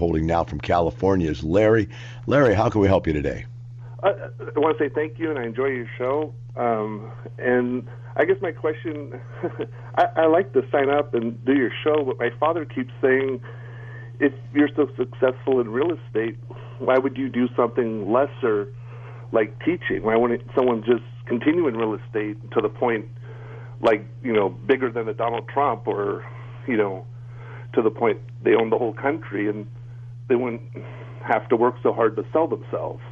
scaffolding now from California is Larry. Larry, how can we help you today? I want to say thank you, and I enjoy your show. And I guess my question, I like to sign up and do your show, but my father keeps saying, if you're so successful in real estate, why would you do something lesser like teaching? Why wouldn't someone just continue in real estate to the point, like, bigger than a Donald Trump, or, to the point they own the whole country and they wouldn't have to work so hard to sell themselves?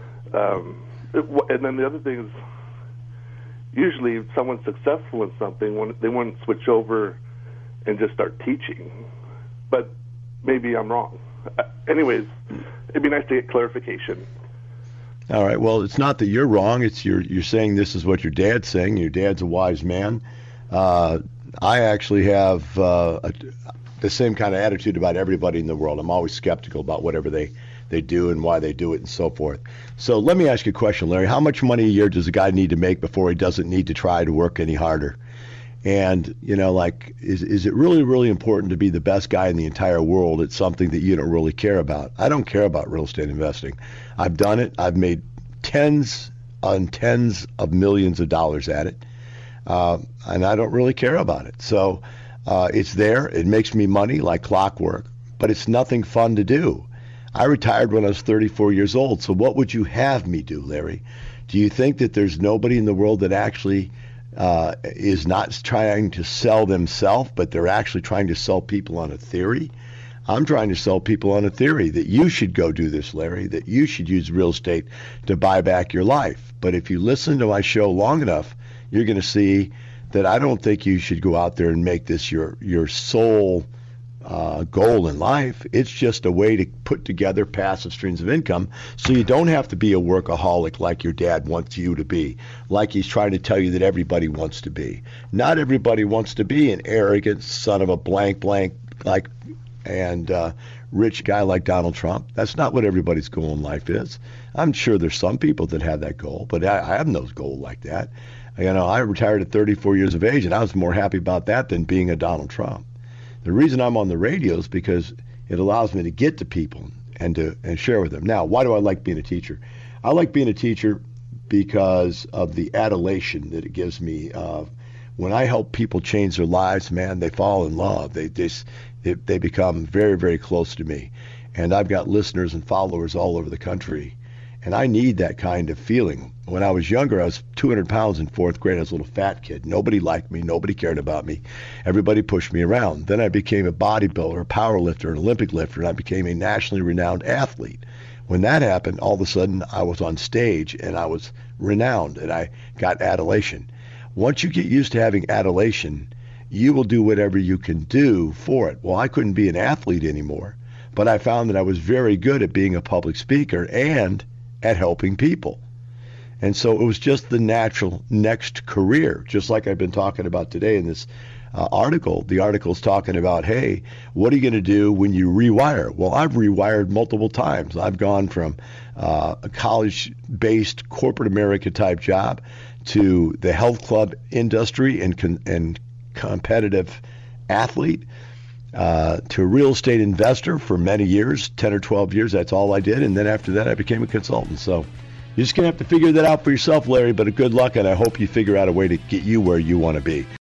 And then the other thing is, usually if someone's successful in something, they wouldn't switch over and just start teaching. But maybe I'm wrong. Anyways, it'd be nice to get clarification. All right. Well, it's not that you're wrong. It's you're saying this is what your dad's saying. Your dad's a wise man. I actually have the same kind of attitude about everybody in the world. I'm always skeptical about whatever they do and why they do it and so forth. So let me ask you a question, Larry. How much money a year does a guy need to make before he doesn't need to try to work any harder? And, is it really, really important to be the best guy in the entire world at something that you don't really care about? I don't care about real estate investing. I've done it. I've made tens of millions of dollars at it. And I don't really care about it. So it's there. It makes me money like clockwork, but it's nothing fun to do. I retired when I was 34 years old. So what would you have me do, Larry? Do you think that there's nobody in the world that actually is not trying to sell themselves, but they're actually trying to sell people on a theory? I'm trying to sell people on a theory that you should go do this, Larry, that you should use real estate to buy back your life. But if you listen to my show long enough, you're going to see that I don't think you should go out there and make this your sole goal in life. It's just a way to put together passive streams of income so you don't have to be a workaholic like your dad wants you to be, like he's trying to tell you that everybody wants to be. Not everybody wants to be an arrogant son of a blank and rich guy like Donald Trump. That's not what everybody's goal in life is. I'm sure there's some people that have that goal, but I have no goal like that. I retired at 34 years of age, and I was more happy about that than being a Donald Trump. The reason I'm on the radio is because it allows me to get to people and share with them. Now, why do I like being a teacher? I like being a teacher because of the adulation that it gives me. When I help people change their lives, man, they fall in love. They become very, very close to me. And I've got listeners and followers all over the country. And I need that kind of feeling. When I was younger, I was 200 pounds in fourth grade. I was a little fat kid. Nobody liked me. Nobody cared about me. Everybody pushed me around. Then I became a bodybuilder, a power lifter, an Olympic lifter, and I became a nationally renowned athlete. When that happened, all of a sudden, I was on stage, and I was renowned, and I got adulation. Once you get used to having adulation, you will do whatever you can do for it. Well, I couldn't be an athlete anymore, but I found that I was very good at being a public speaker and at helping people. And so it was just the natural next career, just like I've been talking about today in this article. The article's talking about, hey, what are you going to do when you rewire? Well, I've rewired multiple times. I've gone from a college-based corporate America type job to the health club industry and competitive athlete, to a real estate investor for many years, 10 or 12 years. That's all I did. And then after that, I became a consultant. So you're just going to have to figure that out for yourself, Larry, but good luck, and I hope you figure out a way to get you where you want to be.